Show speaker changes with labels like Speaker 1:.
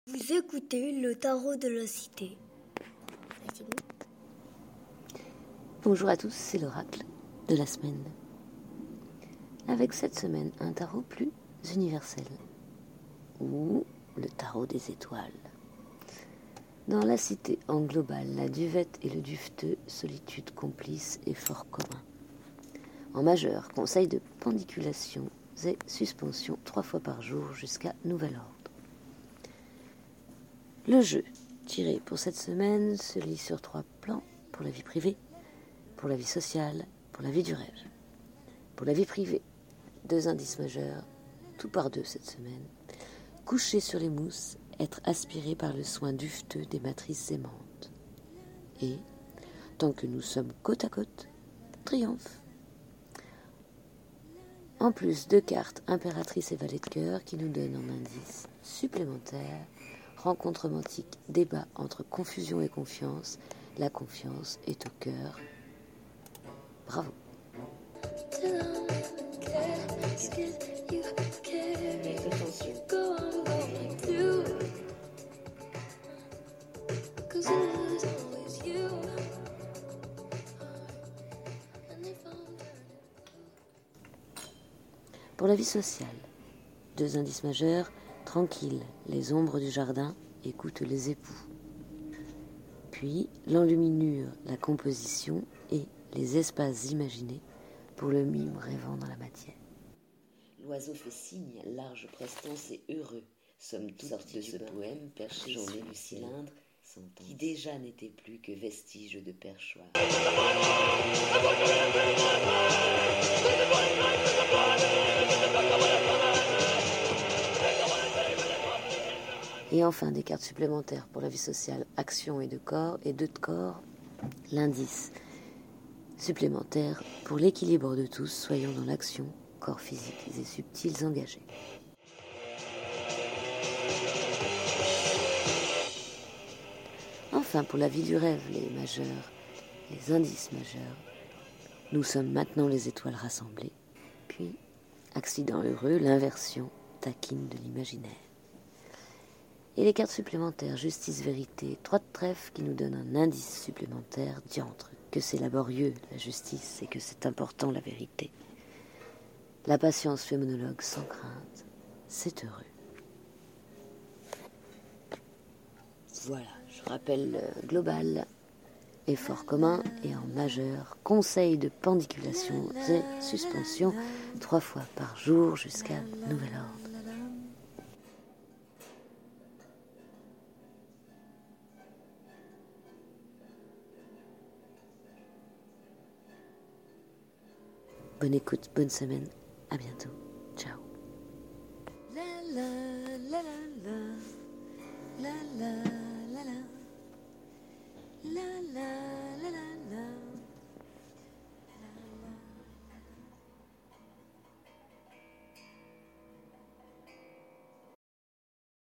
Speaker 1: Vous écoutez le tarot de la cité.
Speaker 2: Bonjour à tous, c'est l'oracle de la semaine. Avec cette semaine, un tarot plus universel, ou le tarot des étoiles. Dans la cité, en global, la duvette et le duveteux, solitude complice et fort commun. En majeur, conseil de pendiculation et suspension 3 fois par jour jusqu'à nouvel ordre. Le jeu tiré pour cette semaine se lit sur 3 plans, pour la vie privée, pour la vie sociale, pour la vie du rêve. Pour la vie privée, 2 indices majeurs, tout par 2 cette semaine. Coucher sur les mousses, être aspiré par le soin duveteux des matrices aimantes. Et, tant que nous sommes côte à côte, triomphe. En plus, 2 cartes, impératrice et valet de cœur, qui nous donnent en indice supplémentaire, rencontre romantique, débat entre confusion et confiance. La confiance est au cœur. Bravo. Pour la vie sociale, 2 indices majeurs, tranquille, les ombres du jardin écoutent les époux. Puis l'enluminure, la composition et les espaces imaginés pour le mime rêvant dans la matière. L'oiseau fait signe, large prestance et heureux. Sommes tous sortis de ce poème perché sur du cylindre, qui déjà n'était plus que vestige de perchoir. Et enfin, des cartes supplémentaires pour la vie sociale, action et 2 corps, et 2 de corps, l'indice supplémentaire pour l'équilibre de tous, soyons dans l'action, corps physiques et subtils engagés. Enfin, pour la vie du rêve, les majeurs, les indices majeurs, nous sommes maintenant les étoiles rassemblées, puis, accident heureux, l'inversion taquine de l'imaginaire. Et les cartes supplémentaires, justice, vérité, 3 de trèfle qui nous donnent un indice supplémentaire, diantre, que c'est laborieux la justice et que c'est important la vérité. La patience fait monologue sans crainte, c'est heureux. Voilà, je rappelle global, effort commun et en majeur, conseil de pendiculation et suspension 3 fois par jour jusqu'à nouvel ordre. Bonne écoute, bonne semaine, à bientôt, ciao.